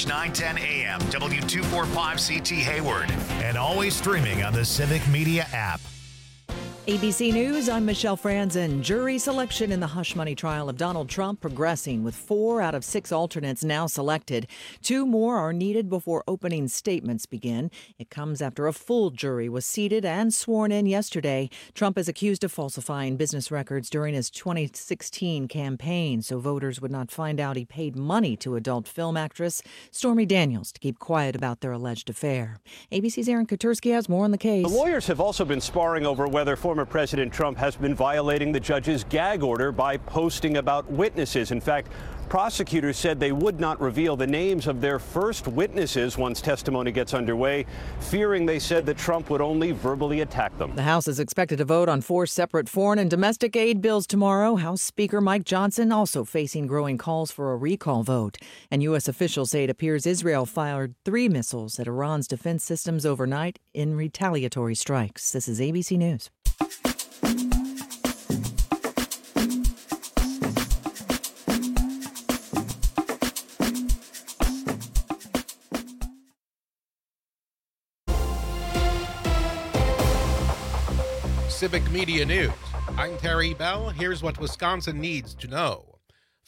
News, 910 AM, W245CT Hayward, and always streaming on the Civic Media app. ABC News, I'm Michelle Franzen. Jury selection in the hush money trial of Donald Trump progressing with 4 out of 6 alternates now selected. 2 more are needed before opening statements begin. It comes after a full jury was seated and sworn in yesterday. Trump is accused of falsifying business records during his 2016 campaign so voters would not find out he paid money to adult film actress Stormy Daniels to keep quiet about their alleged affair. ABC's Aaron Katersky has more on the case. The lawyers have also been sparring over whether former President Trump has been violating the judge's gag order by posting about witnesses. In fact, prosecutors said they would not reveal the names of their first witnesses once testimony gets underway, fearing, they said, that Trump would only verbally attack them. The House is expected to vote on 4 separate foreign and domestic aid bills tomorrow. House Speaker Mike Johnson also facing growing calls for a recall vote. And U.S. officials say it appears Israel fired 3 missiles at Iran's defense systems overnight in retaliatory strikes. This is ABC News. Civic Media News. I'm Terry Bell. Here's what Wisconsin needs to know.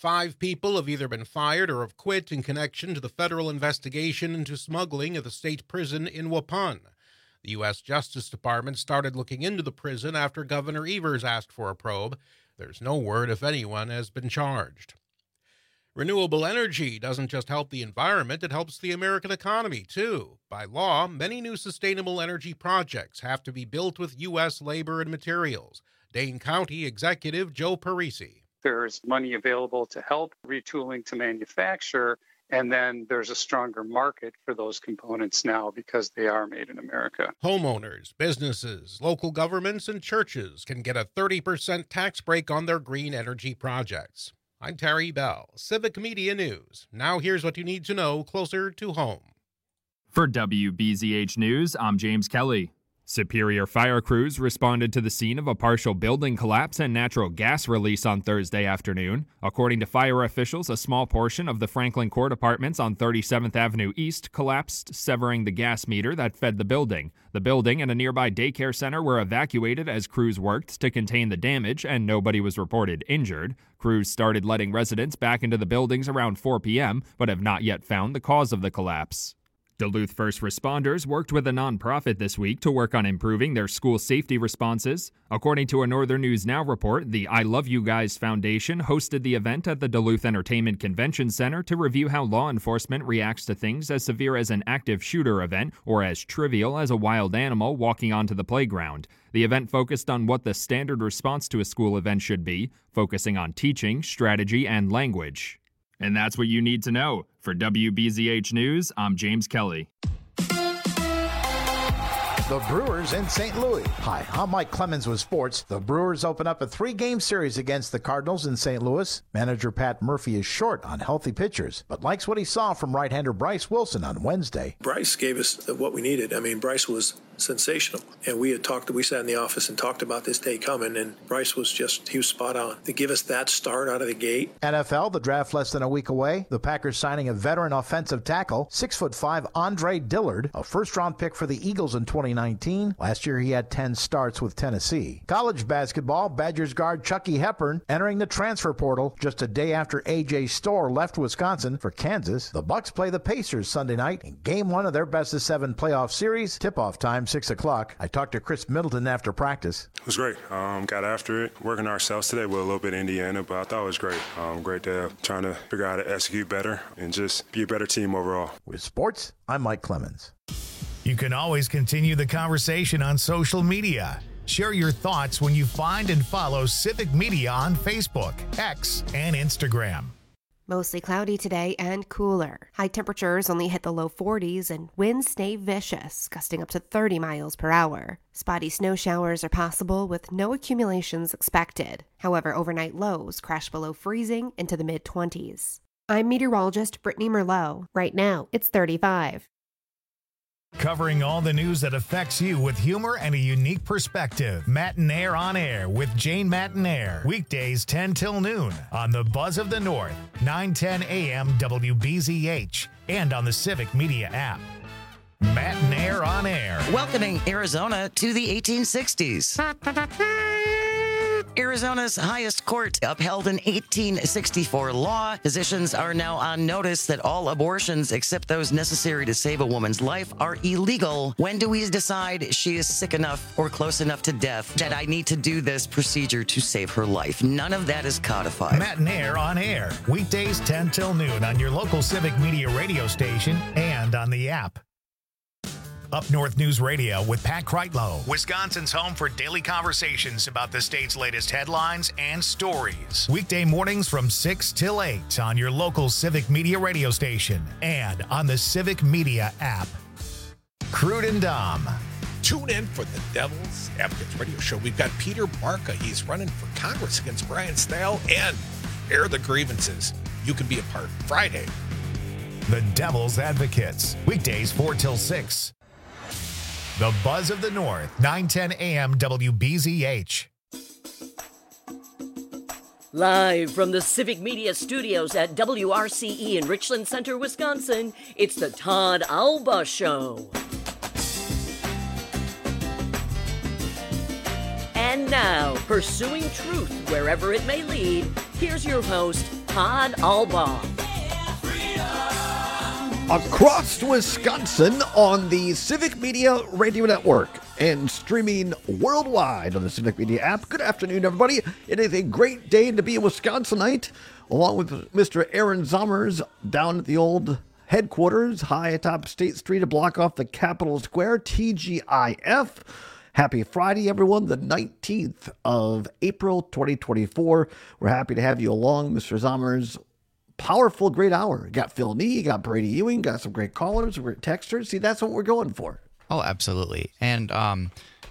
5 people have either been fired or have quit in connection to the federal investigation into smuggling at the state prison in Waupun. The U.S. Justice Department started looking into the prison after Governor Evers asked for a probe. There's no word if anyone has been charged. Renewable energy doesn't just help the environment, it helps the American economy, too. By law, many new sustainable energy projects have to be built with U.S. labor and materials. Dane County Executive Joe Parisi. There's money available to help retooling to manufacture, and then there's a stronger market for those components now because they are made in America. Homeowners, businesses, local governments, and churches can get a 30% tax break on their green energy projects. I'm Terry Bell, Civic Media News. Now here's what you need to know closer to home. For WBZH News, I'm James Kelly. Superior fire crews responded to the scene of a partial building collapse and natural gas release on Thursday afternoon. According to fire officials, a small portion of the Franklin Court apartments on 37th Avenue East collapsed, severing the gas meter that fed the building. The building and a nearby daycare center were evacuated as crews worked to contain the damage, and nobody was reported injured. Crews started letting residents back into the buildings around 4 p.m., but have not yet found the cause of the collapse. Duluth first responders worked with a nonprofit this week to work on improving their school safety responses. According to a Northern News Now report, the I Love You Guys Foundation hosted the event at the Duluth Entertainment Convention Center to review how law enforcement reacts to things as severe as an active shooter event or as trivial as a wild animal walking onto the playground. The event focused on what the standard response to a school event should be, focusing on teaching, strategy, and language. And that's what you need to know. For WBZH News, I'm James Kelly. The Brewers in St. Louis. Hi, I'm Mike Clemens with sports. The Brewers open up a 3-game series against the Cardinals in St. Louis. Manager Pat Murphy is short on healthy pitchers, but likes what he saw from right-hander Bryce Wilson on Wednesday. Bryce gave us what we needed. I mean, Bryce was sensational. And we sat in the office and talked about this day coming, and Bryce was he was spot on. To give us that start out of the gate. NFL, the draft less than a week away. The Packers signing a veteran offensive tackle, 6'5" Andre Dillard, a first-round pick for the Eagles in 2019. Last year, he had 10 starts with Tennessee. College basketball, Badgers guard Chucky Hepburn entering the transfer portal just a day after A.J. Storr left Wisconsin for Kansas. The Bucks play the Pacers Sunday night in Game 1 of their best-of-7 playoff series. Tip-off time, 6 o'clock. I talked to Chris Middleton after practice. It was great. Got after it, working ourselves today with a little bit of Indiana, but I thought it was great. Great day, trying to figure out how to execute better and just be a better team overall. With sports, I'm Mike Clemens. You can always continue the conversation on social media. Share your thoughts when you find and follow Civic Media on Facebook, X, and Instagram. Mostly cloudy today and cooler. High temperatures only hit the low 40s and winds stay vicious, gusting up to 30 miles per hour. Spotty snow showers are possible with no accumulations expected. However, overnight lows crash below freezing into the mid-20s. I'm meteorologist Brittany Merlot. Right now, it's 35. Covering all the news that affects you with humor and a unique perspective. Matinaire on Air with Jane Matinaire. Weekdays 10 till noon on the Buzz of the North, 9:10 a.m. WBZH, and on the Civic Media app. Matinaire on Air. Welcoming Arizona to the 1860s. Arizona's highest court upheld an 1864 law. Physicians are now on notice that all abortions except those necessary to save a woman's life are illegal. When do we decide she is sick enough or close enough to death that I need to do this procedure to save her life? None of that is codified. Matinaire on Air. Weekdays 10 till noon on your local Civic Media radio station and on the app. Up North News Radio with Pat Kreitlow, Wisconsin's home for daily conversations about the state's latest headlines and stories. Weekday mornings from 6 till 8 on your local Civic Media radio station and on the Civic Media app. Crude and Dom. Tune in for the Devil's Advocates radio show. We've got Peter Barca. He's running for Congress against Brian Stahel, and air the grievances. You can be a part Friday. The Devil's Advocates. Weekdays 4 till 6. The Buzz of the North, 9:10 a.m. WBZH. Live from the Civic Media Studios at WRCE in Richland Center, Wisconsin, it's the Todd Alba Show. And now, pursuing truth wherever it may lead, here's your host, Todd Alba. Across Wisconsin on the Civic Media Radio Network and streaming worldwide on the Civic Media app. Good afternoon, everybody. It is a great day to be a Wisconsinite, along with Mr. Aaron Zommers down at the old headquarters, high atop State Street, a block off the Capitol Square, TGIF. Happy Friday, everyone, the 19th of April, 2024. We're happy to have you along, Mr. Zommers. Powerful, great hour. Got Phil Nee, got Brady Ewing, got some great callers, some great texters. See, that's what we're going for. Oh, absolutely. And I'm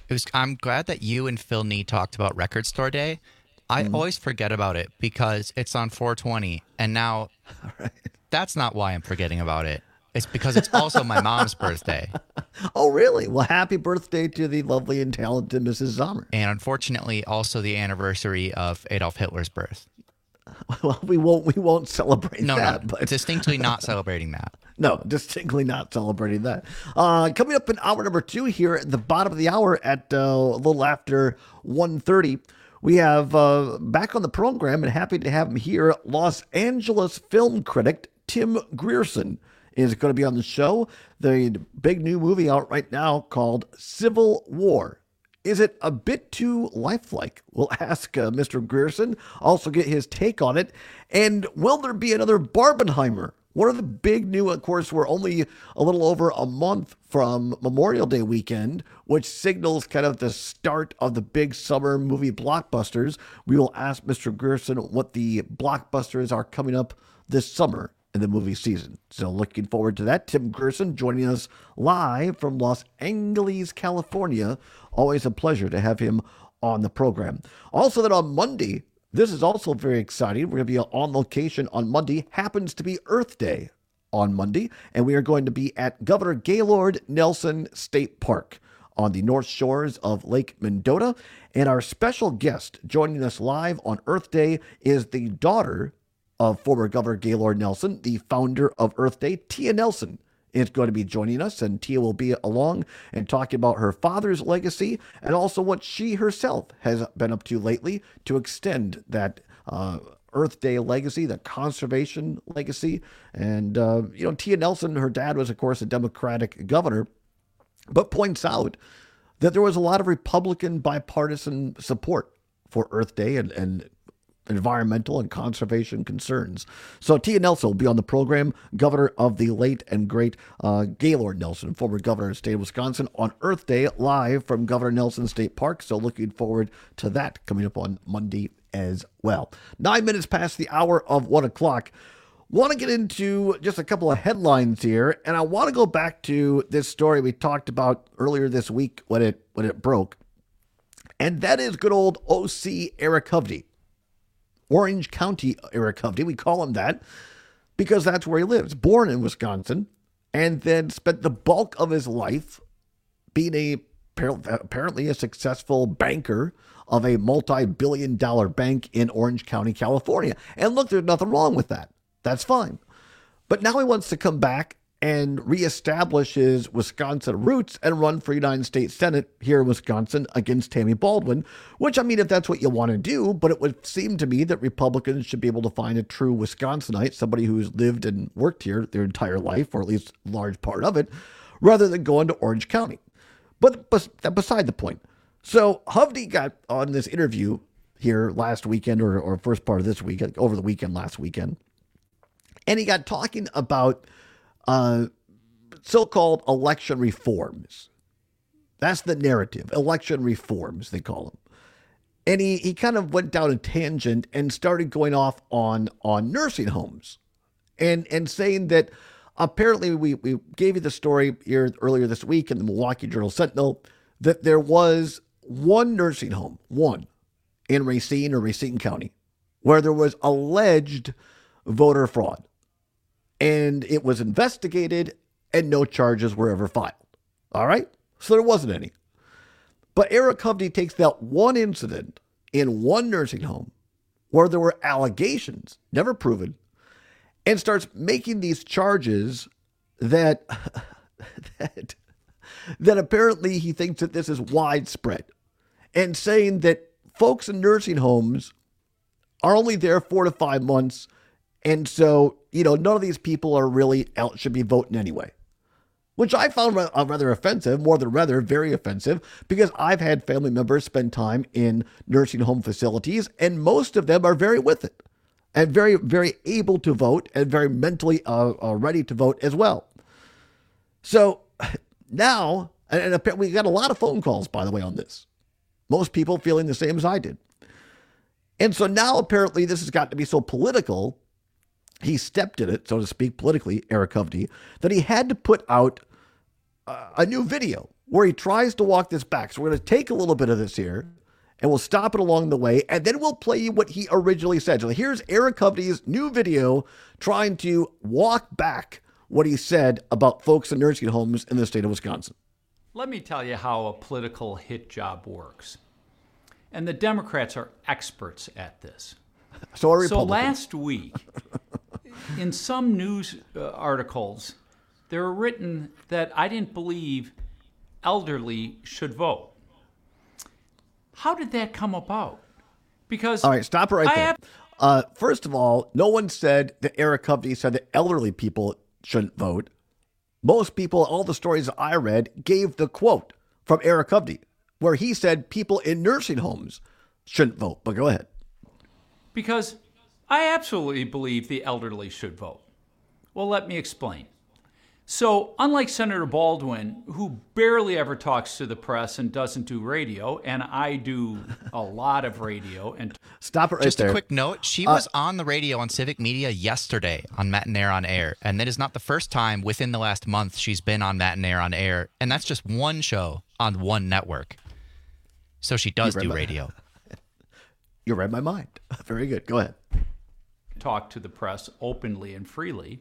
glad that you and Phil Nee talked about Record Store Day. I always forget about it because it's on 420, and now that's not why I'm forgetting about it. It's because it's also my mom's birthday. Oh, really? Well, happy birthday to the lovely and talented Mrs. Zommers. And unfortunately, also the anniversary of Adolf Hitler's birth. Well, we won't celebrate that. No, but distinctly not celebrating that. No, distinctly not celebrating that. Coming up in hour number 2 here at the bottom of the hour at a little after 1:30, we have back on the program, and happy to have him here, Los Angeles film critic Tim Grierson is going to be on the show. The big new movie out right now called Civil War. Is it a bit too lifelike? We'll ask Mr. Grierson, also get his take on it. And will there be another Barbenheimer? One of the big new, of course, we're only a little over a month from Memorial Day weekend, which signals kind of the start of the big summer movie blockbusters. We will ask Mr. Grierson what the blockbusters are coming up this summer in the movie season. So looking forward to that. Tim Grierson joining us live from Los Angeles, California. Always a pleasure to have him on the program. Also that on Monday, this is also very exciting. We're going to be on location on Monday. Happens to be Earth Day on Monday. And we are going to be at Governor Gaylord Nelson State Park on the north shores of Lake Mendota. And our special guest joining us live on Earth Day is the daughter of former Governor Gaylord Nelson, the founder of Earth Day. Tia Nelson is going to be joining us, and Tia will be along and talking about her father's legacy and also what she herself has been up to lately to extend that Earth Day legacy, the conservation legacy. And, Tia Nelson, her dad was, of course, a Democratic governor, but points out that there was a lot of Republican bipartisan support for Earth Day and environmental and conservation concerns. So Tia Nelson will be on the program, governor of the late and great Gaylord Nelson, former governor of the state of Wisconsin, on Earth Day, live from Governor Nelson State Park. So looking forward to that coming up on Monday as well. 9 minutes past the hour of 1 o'clock. Want to get into just a couple of headlines here, and I want to go back to this story we talked about earlier this week when it broke, and that is good old OC Eric Hovde. Orange County Eric Hovde. We call him that because that's where he lives. Born in Wisconsin and then spent the bulk of his life being apparently a successful banker of a multi-billion-dollar bank in Orange County, California. And look, there's nothing wrong with that. That's fine. But now he wants to come back and reestablish his Wisconsin roots and run for United States Senate here in Wisconsin against Tammy Baldwin, which, I mean, if that's what you want to do, but it would seem to me that Republicans should be able to find a true Wisconsinite, somebody who's lived and worked here their entire life, or at least a large part of it, rather than going to Orange County. But beside the point. So Hovde got on this interview here last weekend or first part of this weekend, over the weekend, last weekend. And he got talking about so-called election reforms. That's the narrative. Election reforms, they call them. And he kind of went down a tangent and started going off on nursing homes and saying that apparently we gave you the story here earlier this week in the Milwaukee Journal-Sentinel that there was one nursing home, one, in Racine County, where there was alleged voter fraud. And it was investigated and no charges were ever filed. All right? So there wasn't any. But Eric Hovde takes that one incident in one nursing home where there were allegations, never proven, and starts making these charges that apparently he thinks that this is widespread, and saying that folks in nursing homes are only there 4 to 5 months, and so, none of these people are really out, should be voting anyway. Which I found rather offensive, more than rather, very offensive, because I've had family members spend time in nursing home facilities, and most of them are very with it, and very, very able to vote, and very mentally ready to vote as well. So now, and we got a lot of phone calls, by the way, on this. Most people feeling the same as I did. And so now apparently this has got to be so political, he stepped in it, so to speak, politically, Eric Hovde, that he had to put out a new video where he tries to walk this back. So we're going to take a little bit of this here, and we'll stop it along the way, and then we'll play you what he originally said. So here's Eric Hovde's new video trying to walk back what he said about folks in nursing homes in the state of Wisconsin. Let me tell you how a political hit job works. And the Democrats are experts at this. So are Republicans. So last week, in some news articles, they were written that I didn't believe elderly should vote. How did that come about? Because all right, stop it right there. First of all, no one said that Eric Hovde said that elderly people shouldn't vote. Most people, all the stories I read, gave the quote from Eric Hovde, where he said people in nursing homes shouldn't vote. But go ahead. Because I absolutely believe the elderly should vote. Well, let me explain. So, unlike Senator Baldwin, who barely ever talks to the press and doesn't do radio, and I do a lot of radio. And stop it right Just there. A quick note, she was on the radio on Civic Media yesterday on Matt and Air on Air, and that is not the first time within the last month she's been on Matt and Air on Air, and that's just one show on one network. So she does do radio. You read my mind. Very good. Go ahead. Talk to the press openly and freely.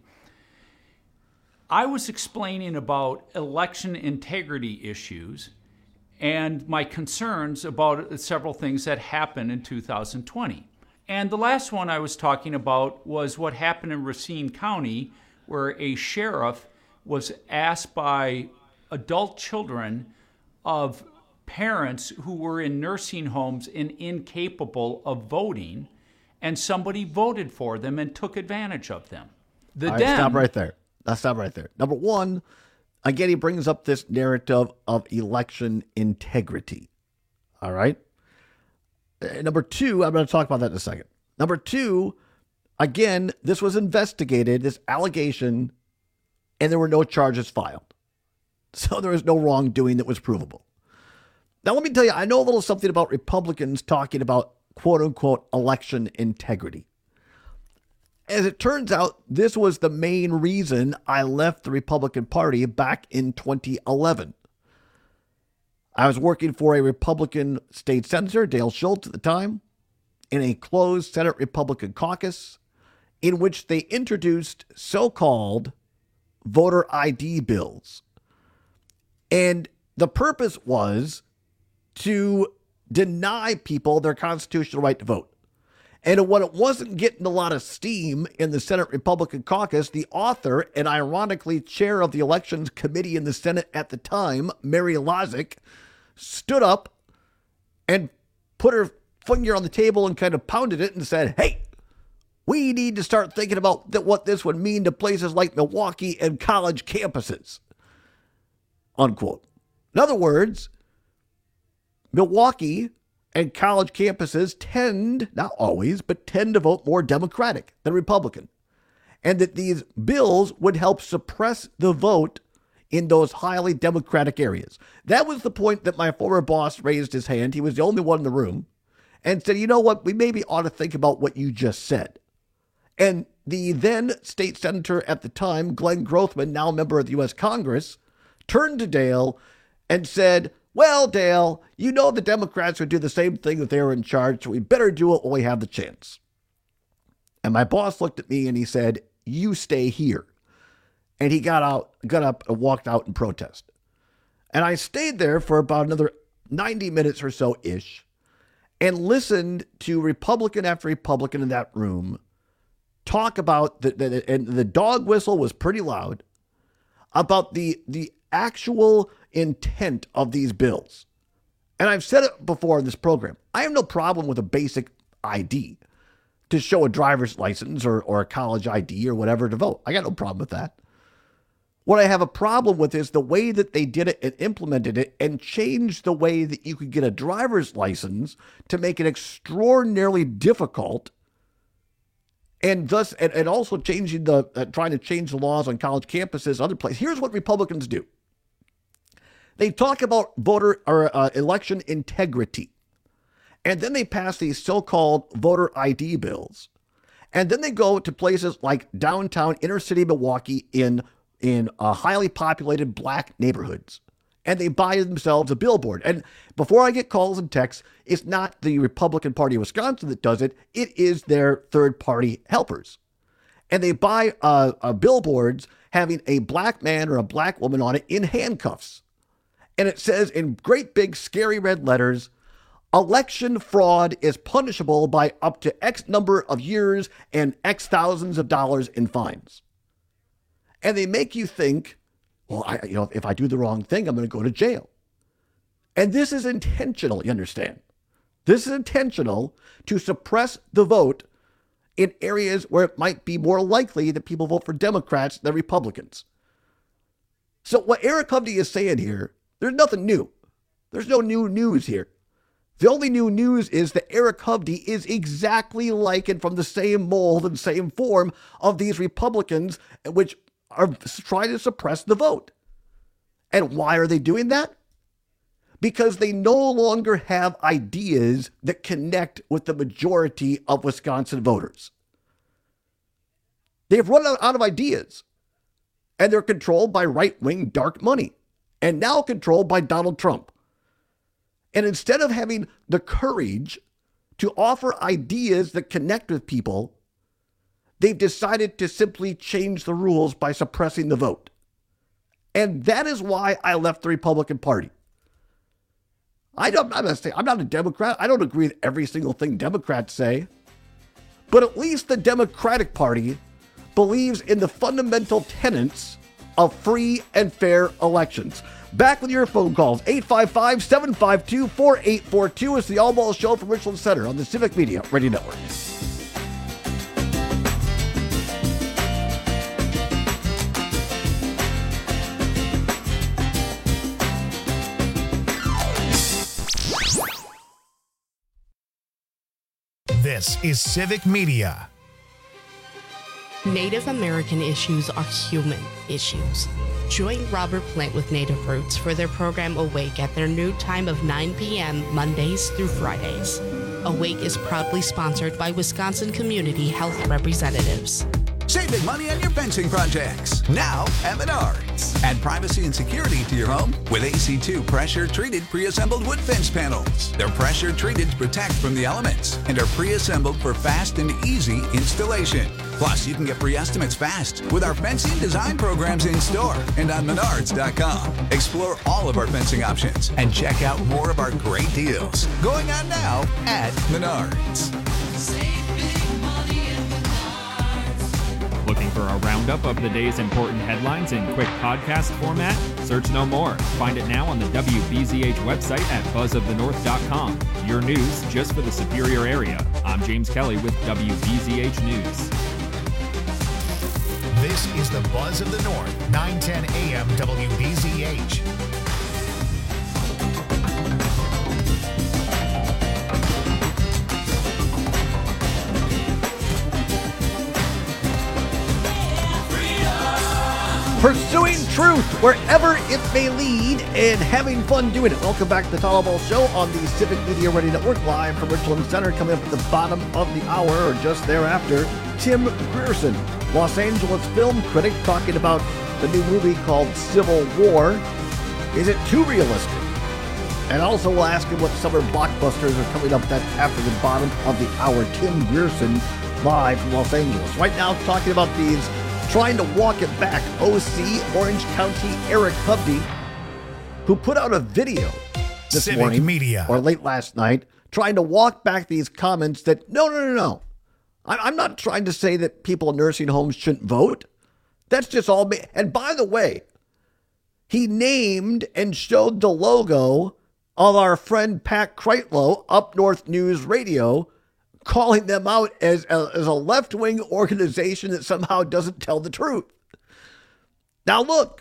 I was explaining about election integrity issues and my concerns about several things that happened in 2020. And the last one I was talking about was what happened in Racine County, where a sheriff was asked by adult children of parents who were in nursing homes and incapable of voting, and somebody voted for them and took advantage of them. Stop right there. Let's stop right there. Number one, again, he brings up this narrative of election integrity. All right? Number two, I'm going to talk about that in a second. Number two, again, this was investigated, this allegation, and there were no charges filed. So there was no wrongdoing that was provable. Now, let me tell you, I know a little something about Republicans talking about quote-unquote election integrity. As it turns out, this was the main reason I left the Republican Party back in 2011. I was working for a Republican state senator, Dale Schultz at the time, in a closed Senate Republican caucus in which they introduced so-called voter ID bills. And the purpose was to deny people their constitutional right to vote. And when it wasn't getting a lot of steam in the Senate Republican caucus, the author and ironically chair of the Elections Committee in the Senate at the time, Mary Lozick, stood up and put her finger on the table and kind of pounded it and said, hey, we need to start thinking about what this would mean to places like Milwaukee and college campuses, unquote. In other words, Milwaukee and college campuses tend, not always, but tend to vote more Democratic than Republican. And that these bills would help suppress the vote in those highly Democratic areas. That was the point that my former boss raised his hand. He was the only one in the room and said, you know what, we maybe ought to think about what you just said. And the then state senator at the time, Glenn Grothman, now a member of the U.S. Congress, turned to Dale and said, well, Dale, you know the Democrats would do the same thing if they were in charge, so we better do it when we have the chance. And my boss looked at me and he said, you stay here. And he got up and walked out in protest. And I stayed there for about another 90 minutes or so-ish and listened to Republican after Republican in that room talk about, and the dog whistle was pretty loud, about the actual intent of these bills. And I've said it before in this program. I have no problem with a basic ID to show a driver's license or a college ID or whatever to vote. I got no problem with that. What I have a problem with is the way that they did it and implemented it and changed the way that you could get a driver's license to make it extraordinarily difficult, and thus, and also changing trying to change the laws on college campuses, other places. Here's what Republicans do. They talk about voter or election integrity, and then they pass these so-called voter ID bills, and then they go to places like downtown inner city Milwaukee in highly populated black neighborhoods, and they buy themselves a billboard. And before I get calls and texts, it's not the Republican Party of Wisconsin that does it. It is their third-party helpers. And they buy billboards having a black man or a black woman on it in handcuffs. And it says in great big scary red letters, election fraud is punishable by up to X number of years and X thousands of dollars in fines. And they make you think, well, if I do the wrong thing, I'm going to go to jail. And this is intentional, you understand? This is intentional to suppress the vote in areas where it might be more likely that people vote for Democrats than Republicans. So what Eric Hovde is saying here, there's nothing new. There's no new news here. The only new news is that Eric Hovde is exactly like and from the same mold and same form of these Republicans, which are trying to suppress the vote. And why are they doing that? Because they no longer have ideas that connect with the majority of Wisconsin voters. They've run out of ideas, and they're controlled by right-wing dark money, and now controlled by Donald Trump. And instead of having the courage to offer ideas that connect with people, they've decided to simply change the rules by suppressing the vote. And that is why I left the Republican Party. I'm not a Democrat. I don't agree with every single thing Democrats say. But at least the Democratic Party believes in the fundamental tenets of free and fair elections. Back with your phone calls. 855-752-4842 is the All Ball Show from Richland Center on the Civic Media Radio Network. This is Civic Media. Native American issues are human issues. Join Robert Plant with Native Roots for their program Awake at their new time of 9 p.m. Mondays through Fridays. Awake is proudly sponsored by Wisconsin Community Health Representatives. Save big money on your fencing projects. Now at Menard. Menards. Add privacy and security to your home with AC2 pressure-treated pre-assembled wood fence panels. They're pressure-treated to protect from the elements and are pre-assembled for fast and easy installation. Plus, you can get free estimates fast with our fencing design programs in store and on Menards.com. Explore all of our fencing options and check out more of our great deals going on now at Menards. Looking for a roundup of the day's important headlines in quick podcast format? Search no more. Find it now on the WBZH website at buzzofthenorth.com. Your news just for the Superior area. I'm James Kelly with WBZH News. This is the Buzz of the North, 910 AM WBZH. Pursuing truth wherever it may lead and having fun doing it. Welcome back to the Todd Ball Show on the Civic Media Radio Network, live from Richland Center. Coming up at the bottom of the hour, or just thereafter, Tim Grierson, Los Angeles film critic, talking about the new movie called Civil War. Is it too realistic? And also we'll ask him what summer blockbusters are coming up. That's after the bottom of the hour. Tim Grierson, live from Los Angeles. Right now, talking about these trying to walk it back. OC Orange County Eric Hovde, who put out a video this Civic morning Media, or late last night, trying to walk back these comments that no. I'm not trying to say that people in nursing homes shouldn't vote. That's just all me. And by the way, he named and showed the logo of our friend Pat Kreitlow, Up North News Radio, calling them out as a left-wing organization that somehow doesn't tell the truth. Now, look,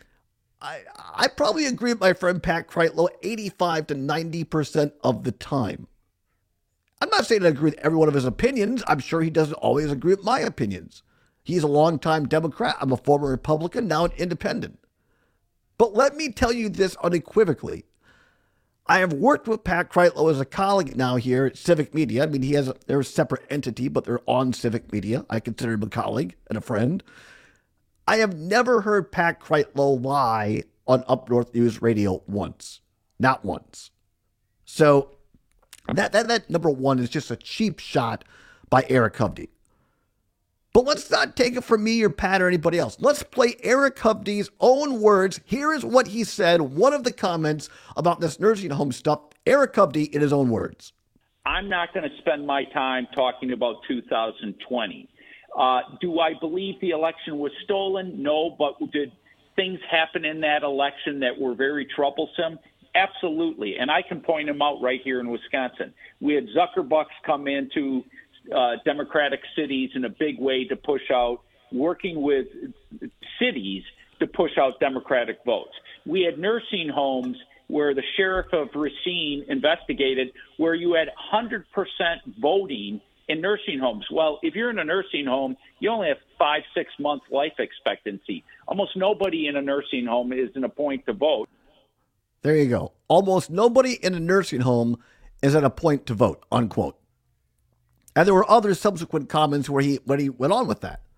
I probably agree with my friend Pat Kreitlow 85 to 90% of the time. I'm not saying I agree with every one of his opinions. I'm sure he doesn't always agree with my opinions. He's a longtime Democrat. I'm a former Republican, now an independent. But let me tell you this unequivocally. I have worked with Pat Kreitlow as a colleague now here at Civic Media. I mean, they're a separate entity, but they're on Civic Media. I consider him a colleague and a friend. I have never heard Pat Kreitlow lie on Up North News Radio once. Not once. So that number one is just a cheap shot by Eric Hovde. But let's not take it from me or Pat or anybody else. Let's play Eric Hovde's own words. Here is what he said, one of the comments about this nursing home stuff. Eric Hovde in his own words. I'm not going to spend my time talking about 2020. Do I believe the election was stolen? No, but did things happen in that election that were very troublesome? Absolutely. And I can point them out right here in Wisconsin. We had Zuckerbucks come into Democratic cities in a big way to push out, working with cities to push out Democratic votes. We had nursing homes where the sheriff of Racine investigated where you had 100% voting in nursing homes. Well, if you're in a nursing home, you only have 5-6 months life expectancy. Almost nobody in a nursing home is in a point to vote. There you go. Almost nobody in a nursing home is at a point to vote, unquote. And there were other subsequent comments where he went on with that.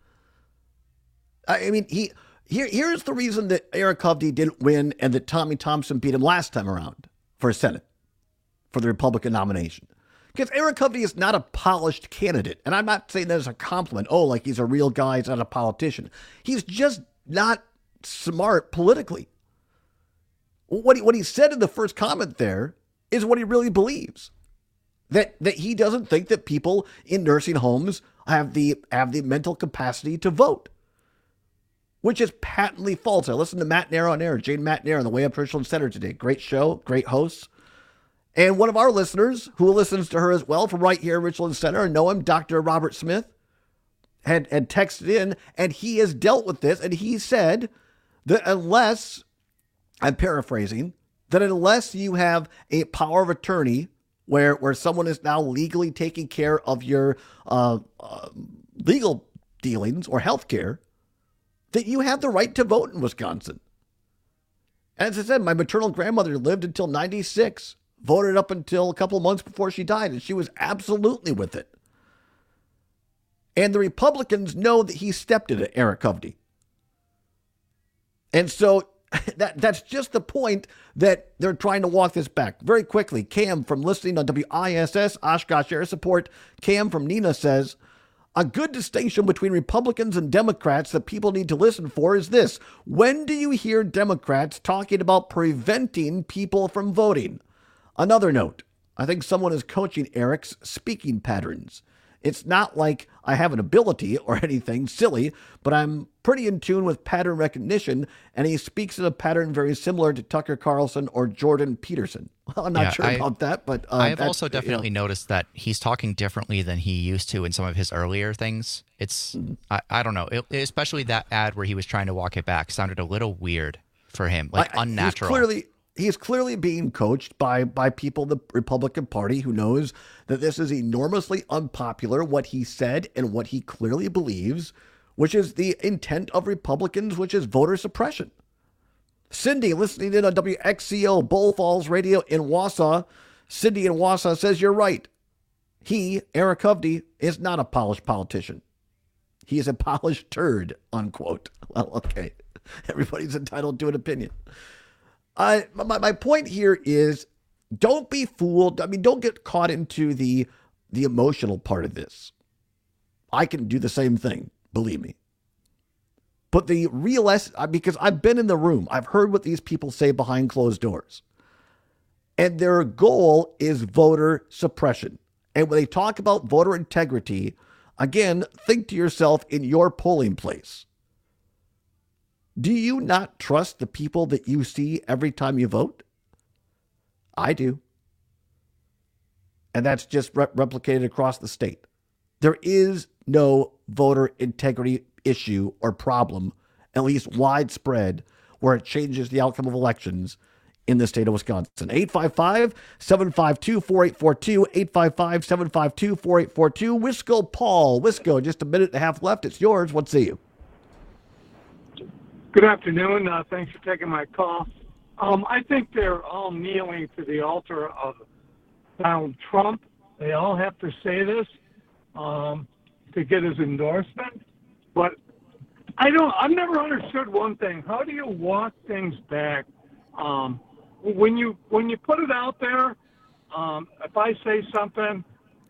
I mean, here's the reason that Eric Hovde didn't win and that Tommy Thompson beat him last time around for Senate, for the Republican nomination. Because Eric Hovde is not a polished candidate. And I'm not saying that as a compliment. Oh, like he's a real guy, he's not a politician. He's just not smart politically. What he said in the first comment there is what he really believes. That he doesn't think that people in nursing homes have the mental capacity to vote, which is patently false. I listened to Matt Nair on air, Jane Matt Nair on the way up to Richland Center today. Great show, great hosts. And one of our listeners who listens to her as well from right here in Richland Center, and know him, Dr. Robert Smith, had texted in, and he has dealt with this, and he said that unless, I'm paraphrasing, that unless you have a power of attorney where someone is now legally taking care of your legal dealings or health care, that you have the right to vote in Wisconsin. As I said, my maternal grandmother lived until 96, voted up until a couple months before she died, and she was absolutely with it. And the Republicans know that he stepped in it, Eric Hovde. And so that's just the point that they're trying to walk this back. Very quickly, Cam from listening on WISS, Oshkosh Air Support, Cam from Neenah says, a good distinction between Republicans and Democrats that people need to listen for is this. When do you hear Democrats talking about preventing people from voting? Another note, I think someone is coaching Eric's speaking patterns. It's not like I have an ability or anything silly, but I'm pretty in tune with pattern recognition, and he speaks in a pattern very similar to Tucker Carlson or Jordan Peterson. Well, I'm not sure about that, but I've also definitely noticed that he's talking differently than he used to in some of his earlier things. It's I don't know, especially that ad where he was trying to walk it back sounded a little weird for him, like unnatural. He's clearly being coached by people in the Republican Party who knows that this is enormously unpopular, what he said and what he clearly believes, which is the intent of Republicans, which is voter suppression. Cindy, listening in on WXCO Bull Falls Radio in Wausau. Cindy in Wausau says, you're right. He, Eric Hovde, is not a polished politician. He is a polished turd, unquote. Well, okay. Everybody's entitled to an opinion. My point here is don't be fooled. I mean, don't get caught into the emotional part of this. I can do the same thing, believe me. But the real because I've been in the room, I've heard what these people say behind closed doors. And their goal is voter suppression. And when they talk about voter integrity, again, think to yourself in your polling place. Do you not trust the people that you see every time you vote? I do. And that's just replicated across the state. There is no voter integrity issue or problem, at least widespread, where it changes the outcome of elections in the state of Wisconsin. 855-752-4842, 855-752-4842. Wisco Paul. Wisco, just a minute and a half left. It's yours. What say you? Good afternoon. Thanks for taking my call. I think they're all kneeling to the altar of Donald Trump. They all have to say this to get his endorsement. But I've never understood one thing. How do you walk things back? When you put it out there, if I say something,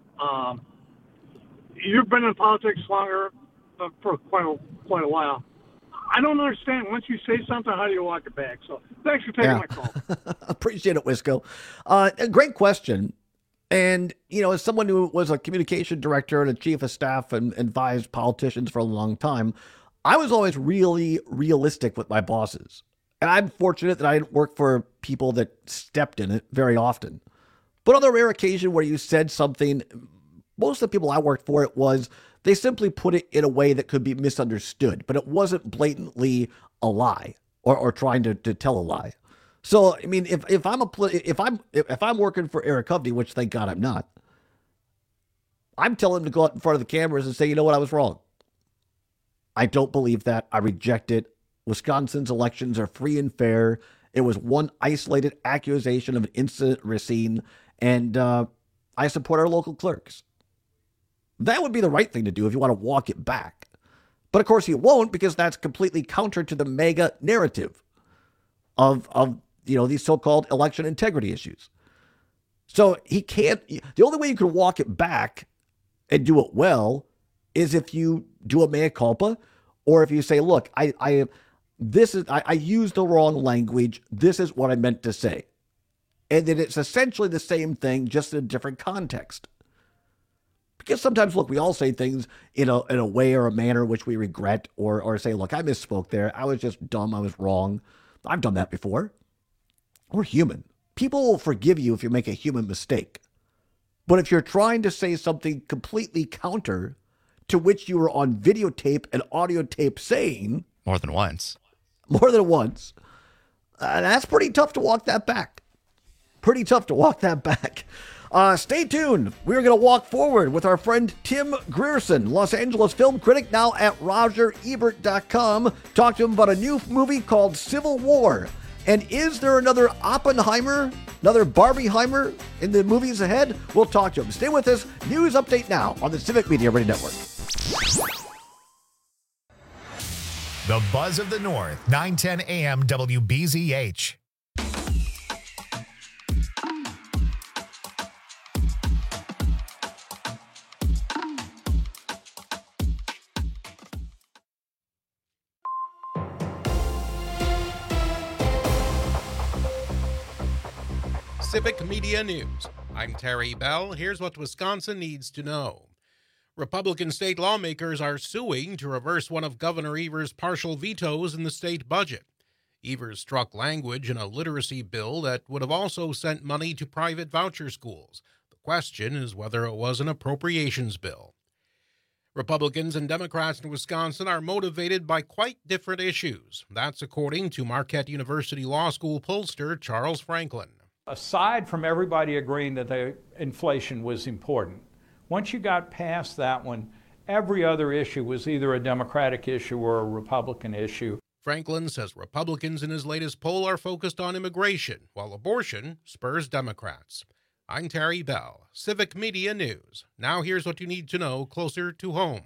you've been in politics longer for quite a while. I don't understand. Once you say something, how do you walk it back? So thanks for taking my call. Appreciate it, Wisco. A great question. And, as someone who was a communication director and a chief of staff and advised politicians for a long time, I was always really realistic with my bosses. And I'm fortunate that I didn't work for people that stepped in it very often. But on the rare occasion where you said something, most of the people I worked for, it was they simply put it in a way that could be misunderstood, but it wasn't blatantly a lie or trying to tell a lie. So, I mean, if I'm working for Eric Hovde, which thank God I'm not, I'm telling him to go out in front of the cameras and say, you know what, I was wrong. I don't believe that. I reject it. Wisconsin's elections are free and fair. It was one isolated accusation of an incident at Racine, and I support our local clerks. That would be the right thing to do if you want to walk it back. But of course he won't, because that's completely counter to the mega narrative of these so-called election integrity issues. So he can't. The only way you can walk it back and do it well is if you do a mea culpa, or if you say, look, I used the wrong language. This is what I meant to say. And then it's essentially the same thing, just in a different context. Because sometimes, look, we all say things in a way or a manner which we regret, or say, look, I misspoke there. I was just dumb. I was wrong. I've done that before. We're human. People will forgive you if you make a human mistake. But if you're trying to say something completely counter to which you were on videotape and audio tape saying... More than once, that's pretty tough to walk that back. Stay tuned. We're going to walk forward with our friend Tim Grierson, Los Angeles film critic, now at RogerEbert.com. Talk to him about a new movie called Civil War. And is there another Oppenheimer, another Barbieheimer in the movies ahead? We'll talk to him. Stay with us. News update now on the Civic Media Radio Network. The Buzz of the North, 910 AM WBZH. Civic Media News. I'm Terry Bell. Here's what Wisconsin needs to know. Republican state lawmakers are suing to reverse one of Governor Evers' partial vetoes in the state budget. Evers struck language in a literacy bill that would have also sent money to private voucher schools. The question is whether it was an appropriations bill. Republicans and Democrats in Wisconsin are motivated by quite different issues. That's according to Marquette University Law School pollster Charles Franklin. Aside from everybody agreeing that the inflation was important, once you got past that one, every other issue was either a Democratic issue or a Republican issue. Franklin says Republicans in his latest poll are focused on immigration, while abortion spurs Democrats. I'm Terry Bell, Civic Media News. Now here's what you need to know closer to home.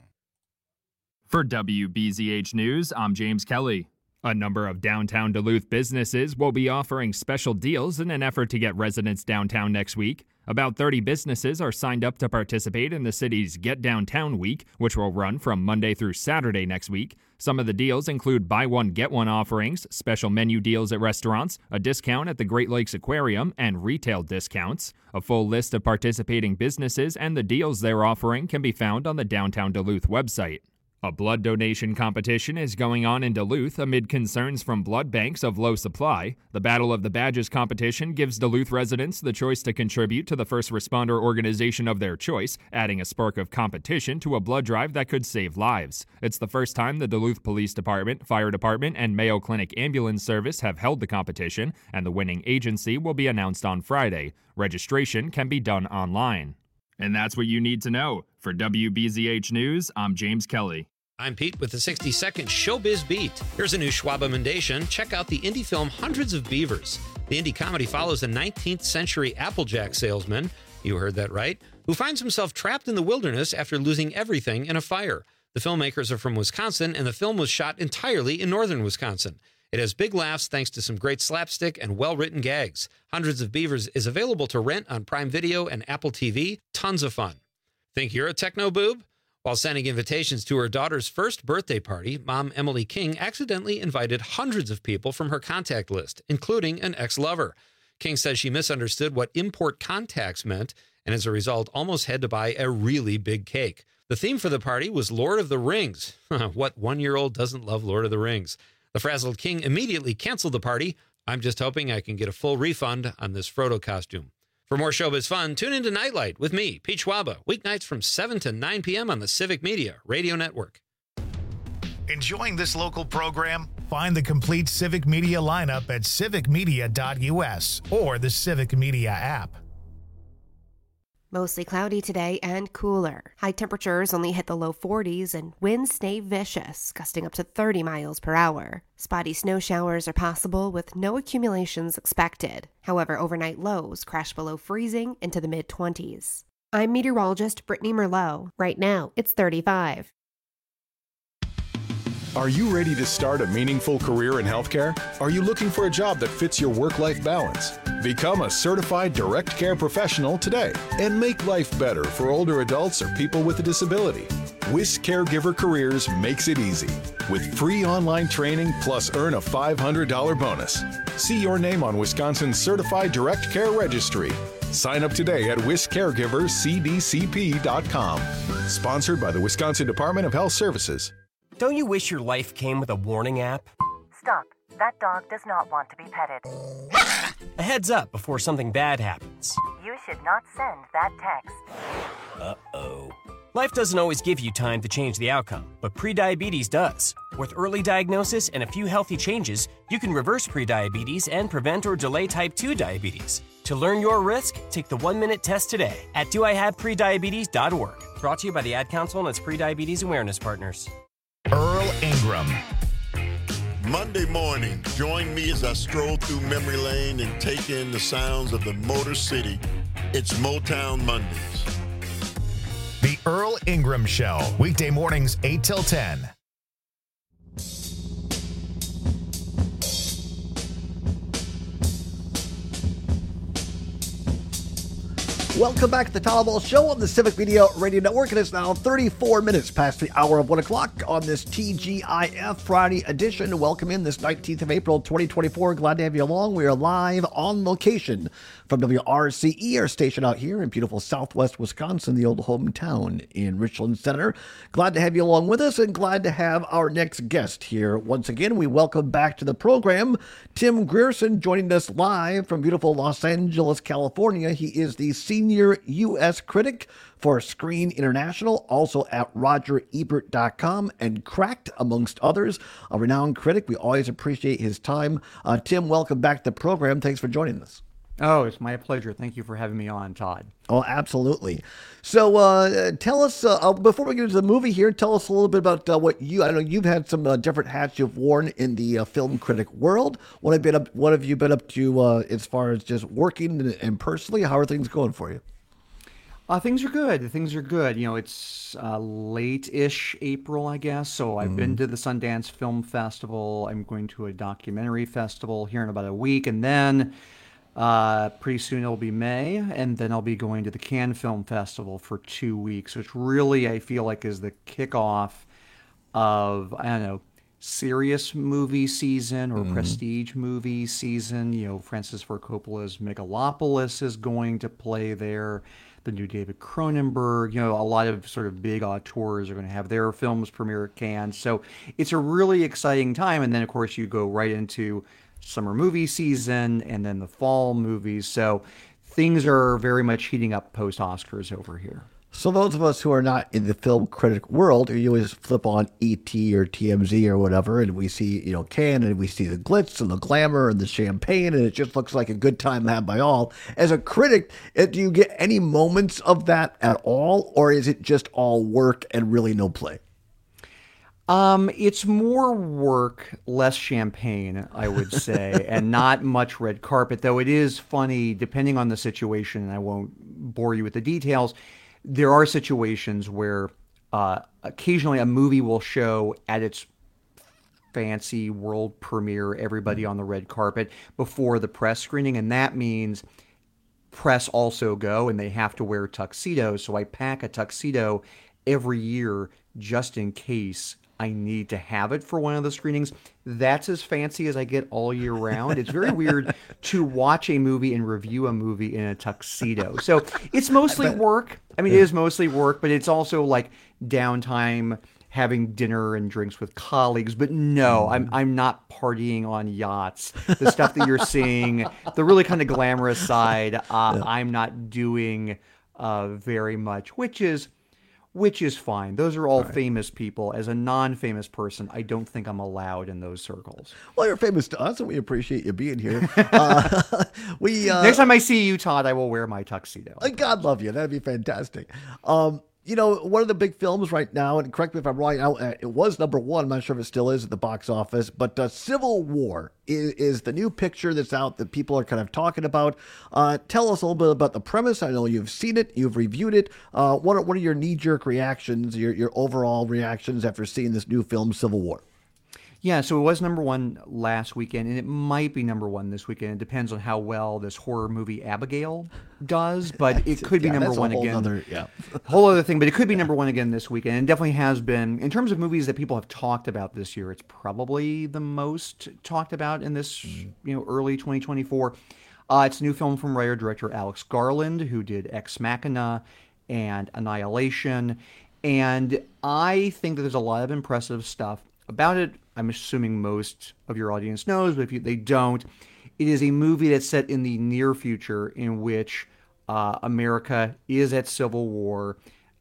For WBZH News, I'm James Kelly. A number of downtown Duluth businesses will be offering special deals in an effort to get residents downtown next week. About 30 businesses are signed up to participate in the city's Get Downtown Week, which will run from Monday through Saturday next week. Some of the deals include buy one, get one offerings, special menu deals at restaurants, a discount at the Great Lakes Aquarium, and retail discounts. A full list of participating businesses and the deals they're offering can be found on the Downtown Duluth website. A blood donation competition is going on in Duluth amid concerns from blood banks of low supply. The Battle of the Badges competition gives Duluth residents the choice to contribute to the first responder organization of their choice, adding a spark of competition to a blood drive that could save lives. It's the first time the Duluth Police Department, Fire Department, and Mayo Clinic Ambulance Service have held the competition, and the winning agency will be announced on Friday. Registration can be done online. And that's what you need to know. For WBZH News, I'm James Kelly. I'm Pete with the 60-second Showbiz Beat. Here's a new Schwab Emendation. Check out the indie film Hundreds of Beavers. The indie comedy follows a 19th century Applejack salesman, you heard that right, who finds himself trapped in the wilderness after losing everything in a fire. The filmmakers are from Wisconsin, and the film was shot entirely in northern Wisconsin. It has big laughs thanks to some great slapstick and well-written gags. Hundreds of Beavers is available to rent on Prime Video and Apple TV. Tons of fun. Think you're a techno boob? While sending invitations to her daughter's first birthday party, Mom Emily King accidentally invited hundreds of people from her contact list, including an ex-lover. King says she misunderstood what import contacts meant, and as a result, almost had to buy a really big cake. The theme for the party was Lord of the Rings. What one-year-old doesn't love Lord of the Rings? The frazzled King immediately canceled the party. I'm just hoping I can get a full refund on this Frodo costume. For more showbiz fun, tune into Nightlight with me, Pete Schwaba, weeknights from 7 to 9 p.m. on the Civic Media Radio Network. Enjoying this local program? Find the complete Civic Media lineup at civicmedia.us or the Civic Media app. Mostly cloudy today and cooler. High temperatures only hit the low 40s and winds stay vicious, gusting up to 30 miles per hour. Spotty snow showers are possible with no accumulations expected. However, overnight lows crash below freezing into the mid-20s. I'm meteorologist Brittany Merlot. Right now, it's 35. Are you ready to start a meaningful career in healthcare? Are you looking for a job that fits your work-life balance? Become a certified direct care professional today and make life better for older adults or people with a disability. WIS Caregiver Careers makes it easy with free online training plus earn a $500 bonus. See your name on Wisconsin's Certified Direct Care Registry. Sign up today at wiscaregivercdcp.com. Sponsored by the Wisconsin Department of Health Services. Don't you wish your life came with a warning app? Stop. That dog does not want to be petted. A heads up before something bad happens. You should not send that text. Uh-oh. Life doesn't always give you time to change the outcome, but prediabetes does. With early diagnosis and a few healthy changes, you can reverse prediabetes and prevent or delay type 2 diabetes. To learn your risk, take the 1-minute test today at doihaveprediabetes.org. Brought to you by the Ad Council and its prediabetes awareness partners. Earl Ingram. Monday morning, join me as I stroll through memory lane and take in the sounds of the Motor City. It's Motown Mondays. The Earl Ingram Show, weekday mornings 8 till 10. Welcome back to the Todd Ball Show on the Civic Media Radio Network. It is now 34 minutes past the hour of 1 o'clock on this TGIF Friday edition. Welcome in this 19th of April, 2024. Glad to have you along. We are live on location from WRCE, our station out here in beautiful southwest Wisconsin, the old hometown in Richland Center. Glad to have you along with us and glad to have our next guest here. Once again, we welcome back to the program Tim Grierson, joining us live from beautiful Los Angeles, California. He is the senior U.S. critic for Screen International, also at RogerEbert.com and Cracked, amongst others. A renowned critic. We always appreciate his time. Tim, welcome back to the program. Thanks for joining us. Oh, it's my pleasure. Thank you for having me on, Todd. Oh, absolutely. So tell us, before we get into the movie here, tell us a little bit about what I know you've had some different hats you've worn in the film critic world. What have you been up to as far as just working and personally? How are things going for you? Things are good. Things are good. You know, it's late-ish April, I guess. So I've been to the Sundance Film Festival. I'm going to a documentary festival here in about a week. And then pretty soon it'll be May. And then I'll be going to the Cannes Film Festival for 2 weeks, which really I feel like is the kickoff of, I don't know, serious movie season or prestige movie season. You know, Francis Ford Coppola's Megalopolis is going to play there. The new David Cronenberg, you know, a lot of sort of big auteurs are going to have their films premiere at Cannes. So it's a really exciting time. And then, of course, you go right into summer movie season and then the fall movies. So things are very much heating up post-Oscars over here. So those of us who are not in the film critic world, you always flip on ET or TMZ or whatever, and we see, you know, Cannes, and we see the glitz and the glamour and the champagne, and it just looks like a good time had by all. As a critic, do you get any moments of that at all, or is it just all work and really no play? It's more work, less champagne, I would say, and not much red carpet, though it is funny, depending on the situation, and I won't bore you with the details. There are situations where occasionally a movie will show at its fancy world premiere, everybody on the red carpet before the press screening, and that means press also go, and they have to wear tuxedos. So I pack a tuxedo every year just in case I need to have it for one of the screenings. That's as fancy as I get all year round. It's very weird to watch a movie and review a movie in a tuxedo. So it's mostly work. I mean, it is mostly work, but it's also like downtime, having dinner and drinks with colleagues. But no, I'm not partying on yachts. The stuff that you're seeing, the really kind of glamorous side, I'm not doing very much, which is fine. Those are all famous people. As a non-famous person, I don't think I'm allowed in those circles. Well, you're famous to us, and we appreciate you being here. Next time I see you, Todd, I will wear my tuxedo. God love you. That'd be fantastic. You know, one of the big films right now, and correct me if I'm wrong, it was number one. I'm not sure if it still is at the box office, but Civil War is the new picture that's out that people are kind of talking about. Tell us a little bit about the premise. I know you've seen it, you've reviewed it. What are your knee-jerk reactions, your overall reactions after seeing this new film, Civil War? Yeah, so it was number one last weekend, and it might be number one this weekend. It depends on how well this horror movie Abigail does, but it could be number one again. Whole other thing, but it could be number one again this weekend. And it definitely has been. In terms of movies that people have talked about this year, it's probably the most talked about in this early 2024. It's a new film from writer-director Alex Garland, who did Ex Machina and Annihilation. And I think that there's a lot of impressive stuff about it. I'm assuming most of your audience knows, but if they don't, it is a movie that's set in the near future in which America is at civil war.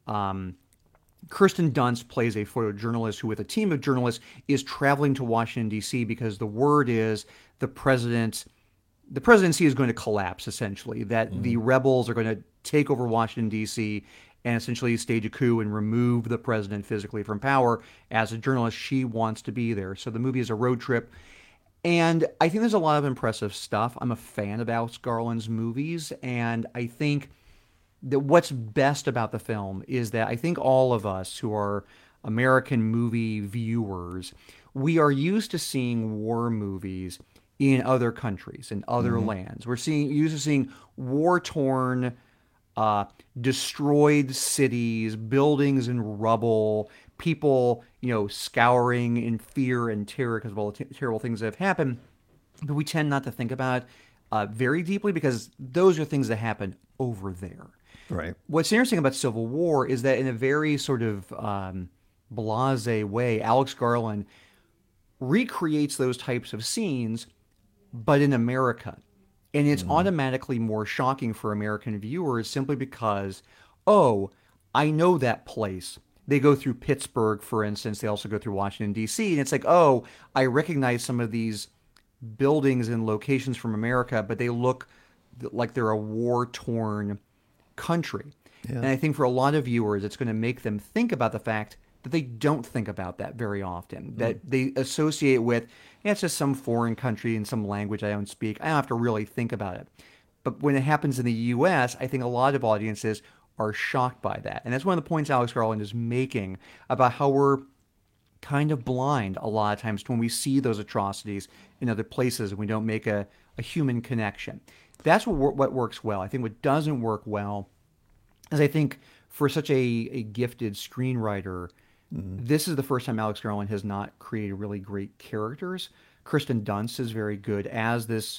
Kirsten Dunst plays a photojournalist who, with a team of journalists, is traveling to Washington, D.C. because the word is the presidency is going to collapse, essentially, that the rebels are going to take over Washington, D.C., and essentially stage a coup and remove the president physically from power. As a journalist, she wants to be there. So the movie is a road trip. And I think there's a lot of impressive stuff. I'm a fan of Alex Garland's movies. And I think that what's best about the film is that I think all of us who are American movie viewers, we are used to seeing war movies in other countries, in other lands. We're used to seeing war-torn destroyed cities, buildings in rubble, people, scouring in fear and terror because of all the terrible things that have happened. But we tend not to think about it very deeply because those are things that happen over there. Right. What's interesting about Civil War is that in a very sort of blasé way, Alex Garland recreates those types of scenes, but in America. And it's automatically more shocking for American viewers simply because, I know that place. They go through Pittsburgh, for instance. They also go through Washington, D.C. And it's like, I recognize some of these buildings and locations from America, but they look like they're a war-torn country. Yeah. And I think for a lot of viewers, it's going to make them think about the fact that they don't think about that very often, that they associate with, it's just some foreign country in some language I don't speak. I don't have to really think about it. But when it happens in the U.S., I think a lot of audiences are shocked by that. And that's one of the points Alex Garland is making about how we're kind of blind a lot of times when we see those atrocities in other places and we don't make a human connection. That's what works well. I think what doesn't work well is I think for such a gifted screenwriter, this is the first time Alex Garland has not created really great characters. Kirsten Dunst is very good as this,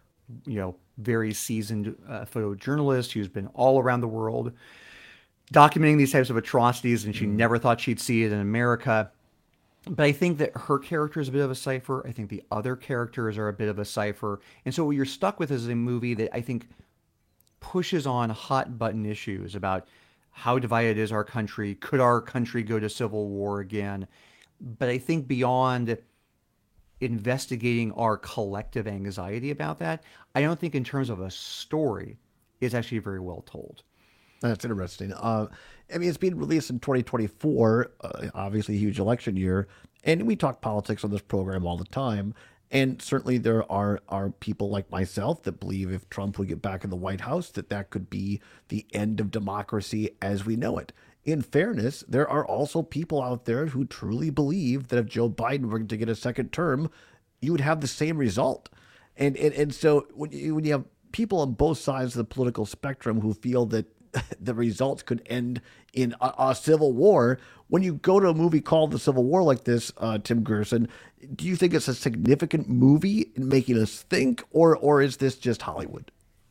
very seasoned photojournalist who's been all around the world documenting these types of atrocities, and she never thought she'd see it in America. But I think that her character is a bit of a cipher. I think the other characters are a bit of a cipher. And so what you're stuck with is a movie that I think pushes on hot button issues about how divided is our country? Could our country go to civil war again? But I think beyond investigating our collective anxiety about that, I don't think in terms of a story, it's actually very well told. That's interesting. It's being released in 2024, obviously a huge election year. And we talk politics on this program all the time. And certainly there are people like myself that believe if Trump would get back in the White House, that could be the end of democracy as we know it. In fairness, there are also people out there who truly believe that if Joe Biden were to get a second term, you would have the same result. And so when you have people on both sides of the political spectrum who feel that the results could end in a civil war, when you go to a movie called The Civil War like this, Tim Gerson, do you think it's a significant movie in making us think, or is this just Hollywood?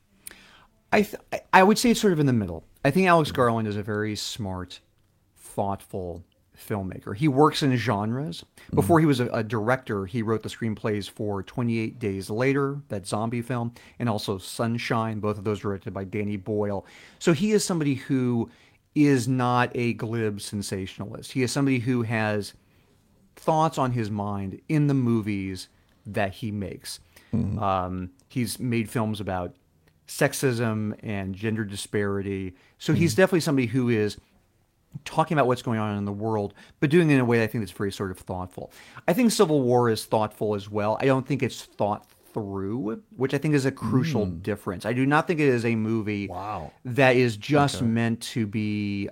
I would say it's sort of in the middle. I think Alex Garland is a very smart, thoughtful filmmaker. He works in genres. Before he was a director, he wrote the screenplays for 28 Days Later, that zombie film, and also Sunshine. Both of those directed by Danny Boyle. So he is somebody who is not a glib sensationalist. He is somebody who has thoughts on his mind in the movies that he makes. He's made films about sexism and gender disparity. So he's definitely somebody who is talking about what's going on in the world, but doing it in a way I think that's very sort of thoughtful. I think Civil War is thoughtful as well. I don't think it's thought through, which I think is a crucial difference. I do not think it is a movie that is just meant to be,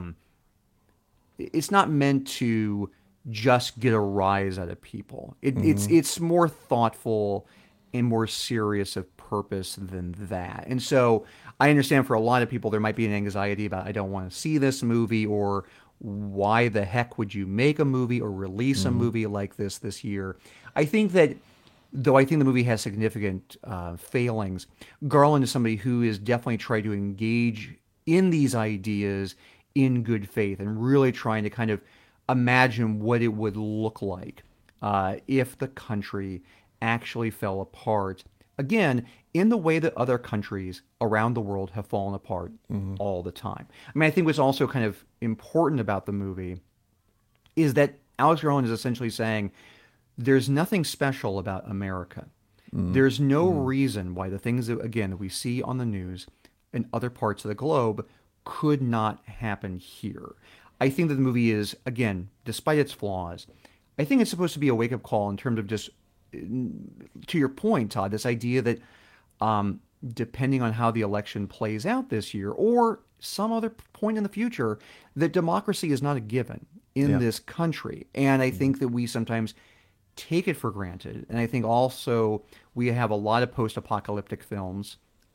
it's not meant to just get a rise out of people. It's more thoughtful and more serious of purpose than that. And so I understand for a lot of people there might be an anxiety about, I don't want to see this movie, or why the heck would you make a movie or release a movie like this year? I think that, though I think the movie has significant failings, Garland is somebody who is definitely trying to engage in these ideas in good faith and really trying to kind of imagine what it would look like if the country actually fell apart. Again, in the way that other countries around the world have fallen apart all the time. I mean, I think what's also kind of important about the movie is that Alex Garland is essentially saying there's nothing special about America. There's no reason why the things that, again, that we see on the news in other parts of the globe could not happen here. I think that the movie is, again, despite its flaws, I think it's supposed to be a wake-up call in terms of just, to your point, Todd, this idea that depending on how the election plays out this year or some other point in the future, that democracy is not a given in this country. And I think that we sometimes take it for granted. And I think also we have a lot of post-apocalyptic films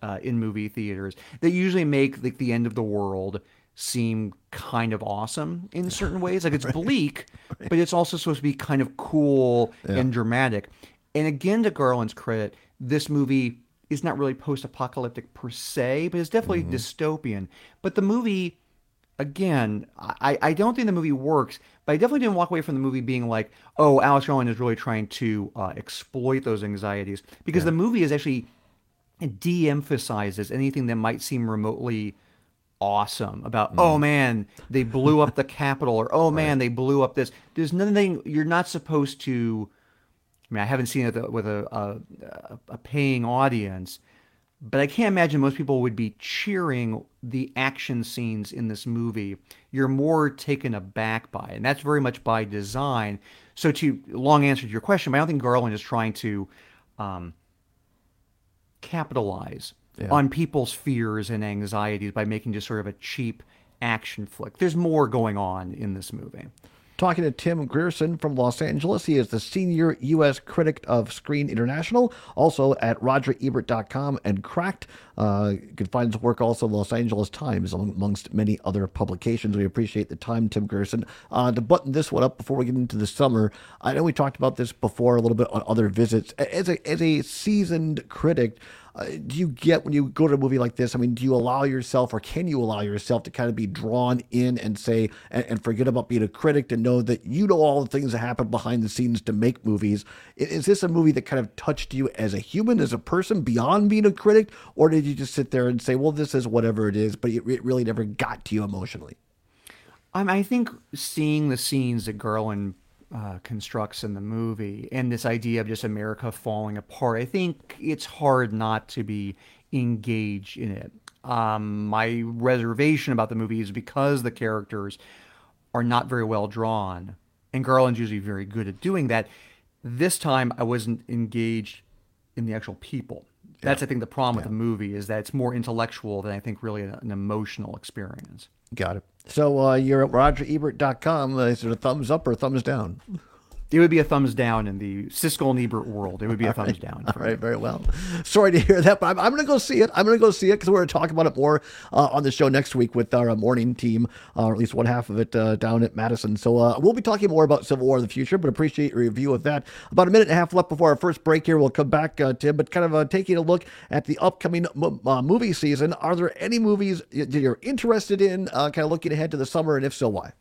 in movie theaters that usually make like the end of the world seem kind of awesome in certain ways. Like it's bleak, but it's also supposed to be kind of cool and dramatic. And again, to Garland's credit, this movie is not really post-apocalyptic per se, but it's definitely dystopian. But the movie, again, I don't think the movie works, but I definitely didn't walk away from the movie being like, oh, Alex Garland is really trying to exploit those anxieties. Because the movie is actually de-emphasizes anything that might seem remotely awesome about, oh man, they blew up the Capitol, or oh man, they blew up this. There's nothing, you're not supposed to, I mean, I haven't seen it with a paying audience, but I can't imagine most people would be cheering the action scenes in this movie. You're more taken aback by it, and that's very much by design. So to long answer to your question, but I don't think Garland is trying to capitalize on people's fears and anxieties by making just sort of a cheap action flick. There's more going on in this movie. Talking to Tim Grierson from Los Angeles. He is the senior U.S. critic of Screen International, also at RogerEbert.com and Cracked. You can find his work also in Los Angeles Times, amongst many other publications. We appreciate the time, Tim Grierson. To button this one up before we get into the summer, I know we talked about this before a little bit on other visits. As a seasoned critic, do you get, when you go to a movie like this, I mean, do you allow yourself, or can you allow yourself to kind of be drawn in and say, and forget about being a critic, to know that you know all the things that happen behind the scenes to make movies? Is this a movie that kind of touched you as a human, as a person, beyond being a critic? Or did you just sit there and say, well, this is whatever it is, but it really never got to you emotionally? I think seeing the scenes that Garland constructs in the movie, and this idea of just America falling apart, I think it's hard not to be engaged in it. My reservation about the movie is because the characters are not very well drawn, and Garland's usually very good at doing that. This time I wasn't engaged in the actual people. That's, I think, the problem with the movie, is that it's more intellectual than I think really an emotional experience. Got it. So you're at RogerEbert.com. Is it a thumbs up or a thumbs down? It would be a thumbs down in the Siskel and Ebert world. It would be a thumbs down. All right, very well. Sorry to hear that, but I'm going to go see it. I'm going to go see it because we're going to talk about it more on the show next week with our morning team, or at least one half of it down at Madison. So we'll be talking more about Civil War in the future, but appreciate your review of that. About a minute and a half left before our first break here. We'll come back, Tim, but kind of taking a look at the upcoming movie season. Are there any movies that you're interested in, kind of looking ahead to the summer, and if so, why?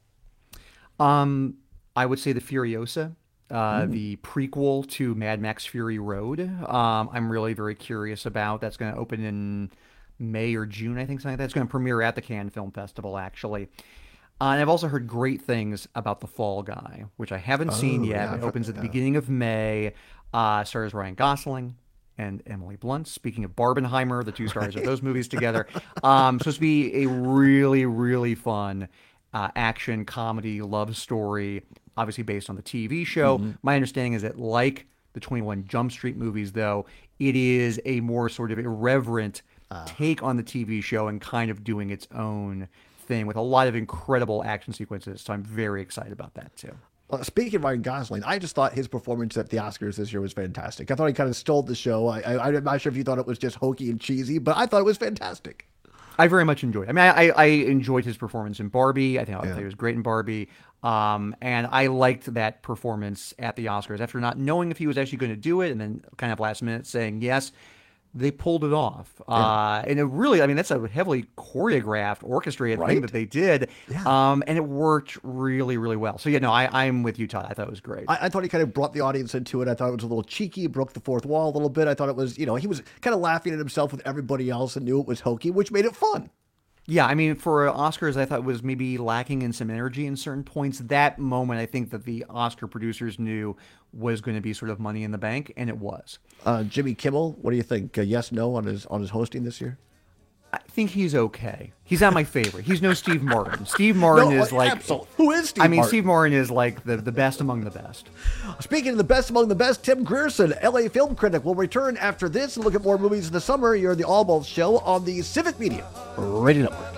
I would say the Furiosa. The prequel to Mad Max Fury Road. I'm really very curious about. That's going to open in May or June, I think, something like that. It's going to premiere at the Cannes Film Festival, actually. And I've also heard great things about The Fall Guy, which I haven't seen yet. Yeah, it opens at the beginning of May. Stars Ryan Gosling and Emily Blunt. Speaking of Barbenheimer, the two stars of those movies together. Supposed to be a really, really fun action, comedy, love story, obviously based on the TV show. My understanding is that, like the 21 Jump Street movies, though, it is a more sort of irreverent take on the TV show and kind of doing its own thing with a lot of incredible action sequences. So I'm very excited about that, too. Speaking of Ryan Gosling, I just thought his performance at the Oscars this year was fantastic. I thought he kind of stole the show. I'm not sure if you thought it was just hokey and cheesy, but I thought it was fantastic. I very much enjoyed it. I mean, I enjoyed his performance in Barbie. I think he was great in Barbie. And I liked that performance at the Oscars. After not knowing if he was actually going to do it, and then kind of last minute saying yes, they pulled it off. And it really, I mean, that's a heavily choreographed, orchestrated thing that they did. And it worked really, really well. So, yeah, no, I'm with you, Todd. I thought it was great. I thought he kind of brought the audience into it. I thought it was a little cheeky, broke the fourth wall a little bit. I thought it was, he was kind of laughing at himself with everybody else and knew it was hokey, which made it fun. Yeah, I mean, for Oscars, I thought was maybe lacking in some energy in certain points. That moment, I think that the Oscar producers knew was going to be sort of Money in the Bank, and it was. Jimmy Kimmel, what do you think? Yes, no on his hosting this year? I think he's okay. He's not my favorite. He's no Steve Martin. Steve Martin is like... Absolutely. Who is Steve Martin? I mean, Steve Martin is like the best among the best. Speaking of the best among the best, Tim Grierson, LA film critic, will return after this and look at more movies in the summer. You're the All Balls Show on the Civic Media Radio Network.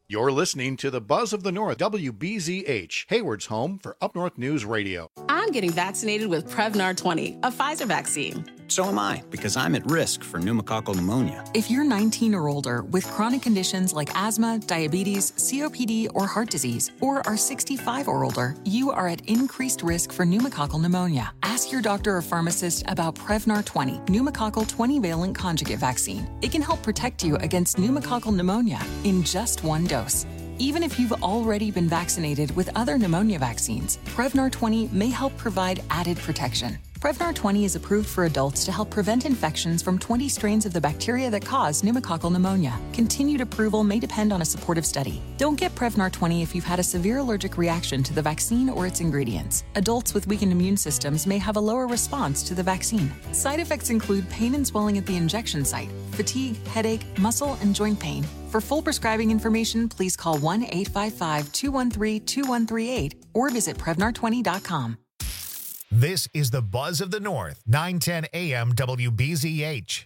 You're listening to the Buzz of the North, WBZH, Hayward's home for Up North News Radio. I'm getting vaccinated with Prevnar 20, a Pfizer vaccine. So am I, because I'm at risk for pneumococcal pneumonia. If you're 19 or older with chronic conditions like asthma, diabetes, COPD, or heart disease, or are 65 or older, you are at increased risk for pneumococcal pneumonia. Ask your doctor or pharmacist about Prevnar 20, pneumococcal 20-valent conjugate vaccine. It can help protect you against pneumococcal pneumonia in just one dose. Even if you've already been vaccinated with other pneumonia vaccines, Prevnar 20 may help provide added protection. Prevnar 20 is approved for adults to help prevent infections from 20 strains of the bacteria that cause pneumococcal pneumonia. Continued approval may depend on a supportive study. Don't get Prevnar 20 if you've had a severe allergic reaction to the vaccine or its ingredients. Adults with weakened immune systems may have a lower response to the vaccine. Side effects include pain and swelling at the injection site, fatigue, headache, muscle, and joint pain. For full prescribing information, please call 1-855-213-2138 or visit Prevnar20.com. This is the Buzz of the North, 910 AM WBZH.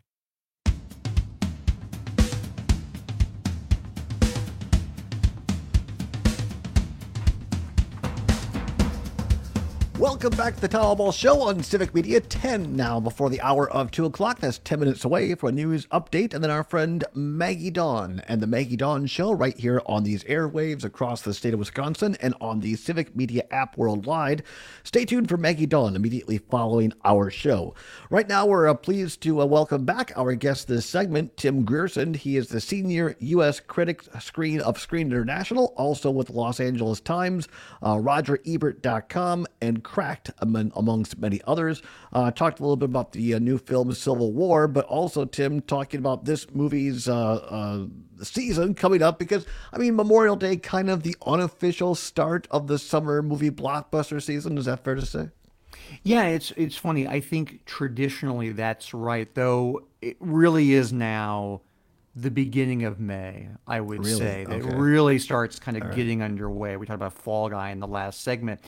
Welcome back to the Town Ball Show on Civic Media. 10 now before the hour of 2 o'clock. That's 10 minutes away for a news update. And then our friend Maggie Dawn and the Maggie Dawn Show right here on these airwaves across the state of Wisconsin and on the Civic Media app worldwide. Stay tuned for Maggie Dawn immediately following our show. Right now, we're pleased to welcome back our guest this segment, Tim Grierson. He is the senior U.S. critic of Screen International, also with the Los Angeles Times, RogerEbert.com, and Cracked, amongst many others. Talked a little bit about the new film Civil War, but also, Tim, talking about this movie's season coming up because, I mean, Memorial Day, kind of the unofficial start of the summer movie blockbuster season. Is that fair to say? Yeah, it's funny. I think traditionally that's right, though it really is now the beginning of May, I would say. Okay. It really starts kind of getting underway. We talked about Fall Guy in the last segment.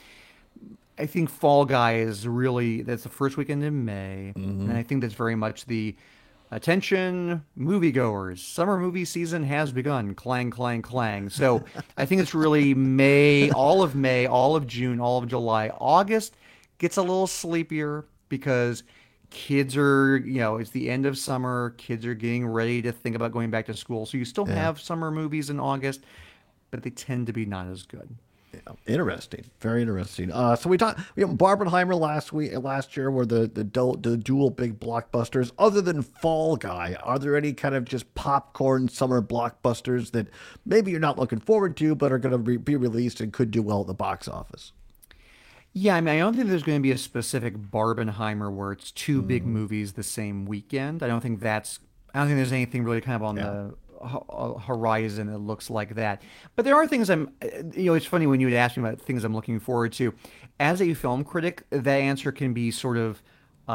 I think Fall Guy is really, that's the first weekend in May. Mm-hmm. And I think that's very much the attention moviegoers. Summer movie season has begun. Clang, clang, clang. So I think it's really May, all of June, all of July. August gets a little sleepier because kids are, it's the end of summer. Kids are getting ready to think about going back to school. So you still have summer movies in August, but they tend to be not as good. Yeah, interesting, very interesting. So we talked, Barbenheimer last year were the dual big blockbusters. Other than Fall Guy, are there any kind of just popcorn summer blockbusters that maybe you're not looking forward to, but are going to be released and could do well at the box office? Yeah, I mean, I don't think there's going to be a specific Barbenheimer where it's two big movies the same weekend. I don't think there's anything really kind of on the horizon that looks like that. But there are things it's funny when you would ask me about things I'm looking forward to. As a film critic, that answer can be sort of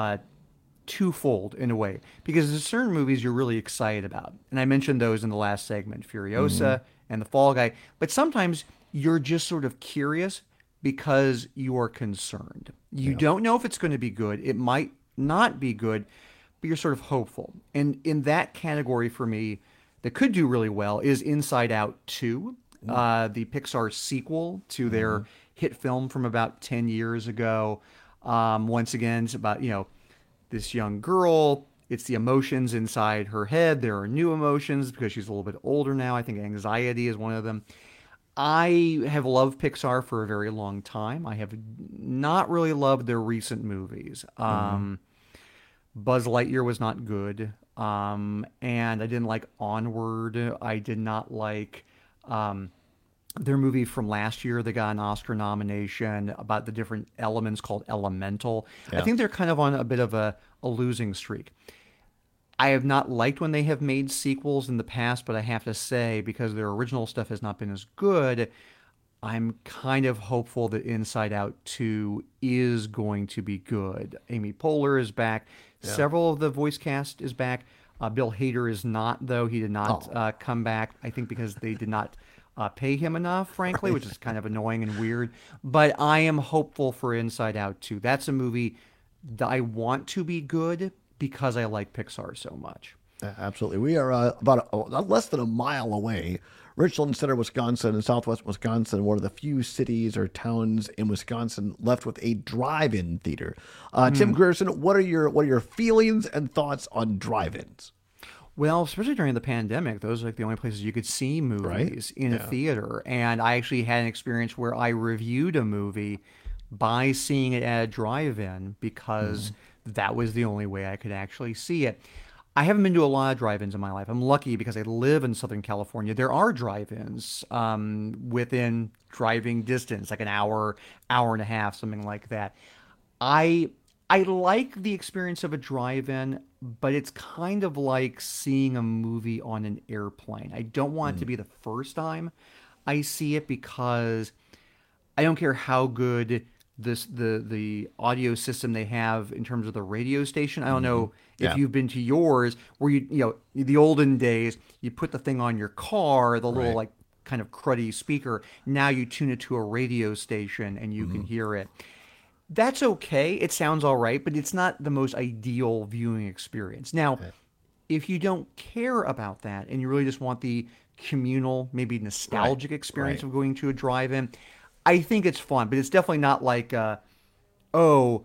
twofold in a way, because there's certain movies you're really excited about. And I mentioned those in the last segment, Furiosa and The Fall Guy. But sometimes you're just sort of curious because you are concerned. You don't know if it's going to be good. It might not be good, but you're sort of hopeful. And in that category for me, that could do really well is Inside Out 2, the Pixar sequel to their hit film from about 10 years ago. Once again, it's about, this young girl. It's the emotions inside her head. There are new emotions because she's a little bit older now. I think anxiety is one of them. I have loved Pixar for a very long time. I have not really loved their recent movies. Buzz Lightyear was not good. And I didn't like Onward. I did not like their movie from last year that got an Oscar nomination about the different elements called Elemental. Yeah. I think they're kind of on a bit of a losing streak. I have not liked when they have made sequels in the past, but I have to say, because their original stuff has not been as good, I'm kind of hopeful that Inside Out 2 is going to be good. Amy Poehler is back. Yeah. Several of the voice cast is back. Bill Hader is not, though. He did not come back, I think because they did not pay him enough, frankly, which is kind of annoying and weird. But I am hopeful for Inside Out 2. That's a movie that I want to be good because I like Pixar so much. Absolutely. We are about less than a mile away Richland Center, Wisconsin, and Southwest Wisconsin, one of the few cities or towns in Wisconsin left with a drive-in theater. Tim Grierson, what are your feelings and thoughts on drive-ins? Well, especially during the pandemic, those are like the only places you could see movies in a theater. And I actually had an experience where I reviewed a movie by seeing it at a drive-in because that was the only way I could actually see it. I haven't been to a lot of drive-ins in my life. I'm lucky because I live in Southern California. There are drive-ins within driving distance, like an hour, hour and a half, something like that. I like the experience of a drive-in, but it's kind of like seeing a movie on an airplane. I don't want it to be the first time I see it because I don't care how good the audio system they have in terms of the radio station. I don't know if you've been to yours where you know the olden days you put the thing on your car, the little like kind of cruddy speaker. Now you tune it to a radio station and you can hear it. That's okay. It sounds all right, but it's not the most ideal viewing experience. Now, if you don't care about that and you really just want the communal, maybe nostalgic experience of going to a drive-in, I think it's fun, but it's definitely not like, they're going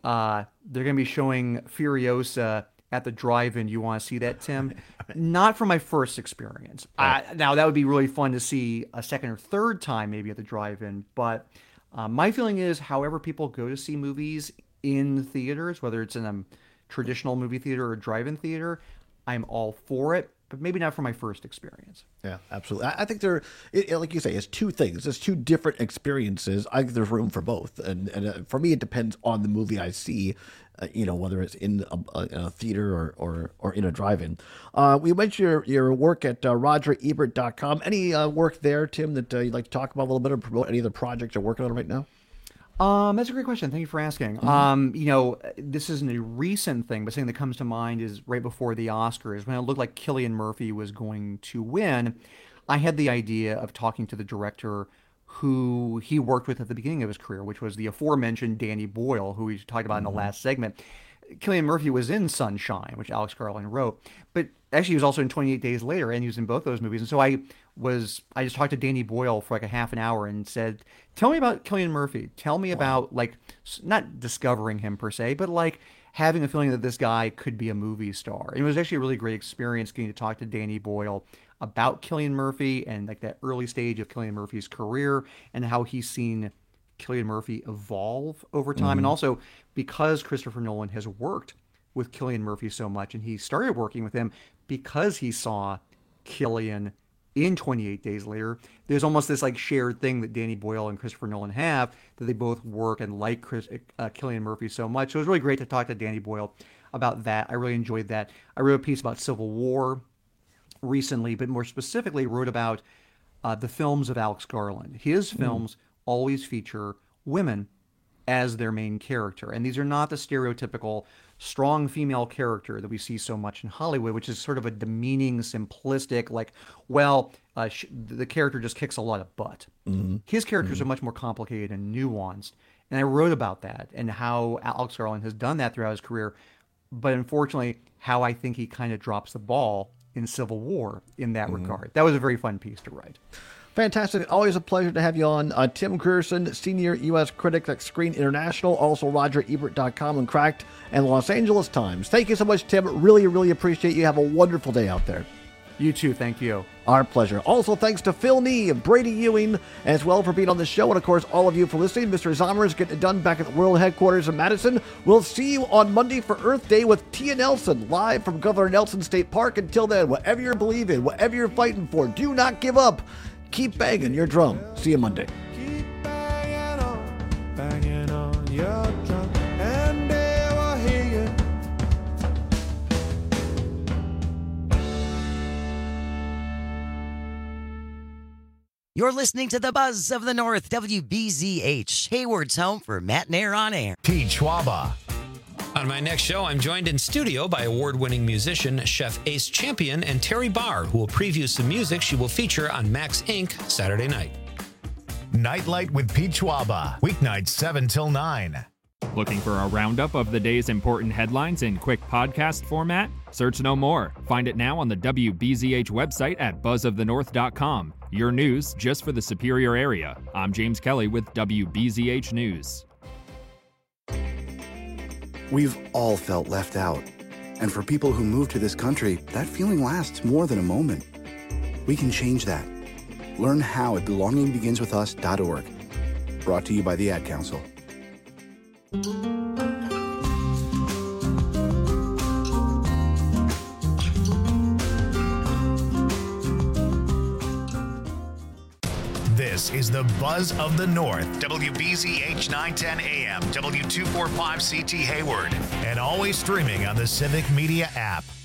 to be showing Furiosa at the drive-in. You want to see that, Tim? Not from my first experience. Now, that would be really fun to see a second or third time maybe at the drive-in, but my feeling is however people go to see movies in theaters, whether it's in a traditional movie theater or a drive-in theater, I'm all for it, but maybe not for my first experience. Yeah, absolutely. I think like you say, it's two things. It's two different experiences. I think there's room for both. And for me, it depends on the movie I see, whether it's in a theater or in a drive-in. We mentioned your work at RogerEbert.com. Any work there, Tim, that you'd like to talk about a little bit or promote any of the projects you're working on right now? That's a great question. Thank you for asking. This isn't a recent thing, but something that comes to mind is right before the Oscars, when it looked like Cillian Murphy was going to win, I had the idea of talking to the director who he worked with at the beginning of his career, which was the aforementioned Danny Boyle, who we talked about in the last segment. Cillian Murphy was in Sunshine, which Alex Garland wrote, but actually he was also in 28 Days Later, and he was in both those movies. And so I just talked to Danny Boyle for like a half an hour and said, tell me about Cillian Murphy. Tell me about, like, not discovering him per se, but like having a feeling that this guy could be a movie star. And it was actually a really great experience getting to talk to Danny Boyle about Cillian Murphy and like that early stage of Cillian Murphy's career and how he's seen Cillian Murphy evolve over time. And also because Christopher Nolan has worked with Cillian Murphy so much, and he started working with him because he saw Cillian in 28 Days Later, there's almost this like shared thing that Danny Boyle and Christopher Nolan have, that they both work and like Cillian Murphy so much. So it was really great to talk to Danny Boyle about that. I really enjoyed that. I wrote a piece about Civil War recently, but more specifically wrote about the films of Alex Garland. His films always feature women as their main character. And these are not the stereotypical strong female character that we see so much in Hollywood, which is sort of a demeaning, simplistic, like, the character just kicks a lot of butt. His characters are much more complicated and nuanced. And I wrote about that and how Alex Garland has done that throughout his career. But unfortunately, how I think he kind of drops the ball in Civil War in that regard. That was a very fun piece to write. Fantastic. Always a pleasure to have you on. Tim Grierson, Senior U.S. Critic at Screen International, also RogerEbert.com and Cracked and Los Angeles Times. Thank you so much, Tim. Really, really appreciate you. Have a wonderful day out there. You too. Thank you. Our pleasure. Also, thanks to Phil Nee and Brady Ewing as well for being on the show. And, of course, all of you for listening. Mr. Zomer is getting it done back at the World Headquarters in Madison. We'll see you on Monday for Earth Day with Tia Nelson, live from Governor Nelson State Park. Until then, whatever you're believing, whatever you're fighting for, do not give up. Keep banging your drum. See you Monday. Keep banging on your drum, and they will hear you. You're listening to the Buzz of the North, WBZH, Hayward's home for Matt Nair on Air. Pete Schwaba. On my next show, I'm joined in studio by award-winning musician, Chef Ace Champion, and Terry Barr, who will preview some music she will feature on Max Inc. Saturday night. Nightlight with Pete Schwaba, weeknights 7 till 9. Looking for a roundup of the day's important headlines in quick podcast format? Search no more. Find it now on the WBZH website at buzzofthenorth.com. Your news just for the Superior area. I'm James Kelly with WBZH News. We've all felt left out. And for people who move to this country, that feeling lasts more than a moment. We can change that. Learn how at belongingbeginswithus.org. Brought to you by the Ad Council. This is the Buzz of the North, WBZH 910 AM, W245CT Hayward, and always streaming on the Civic Media app.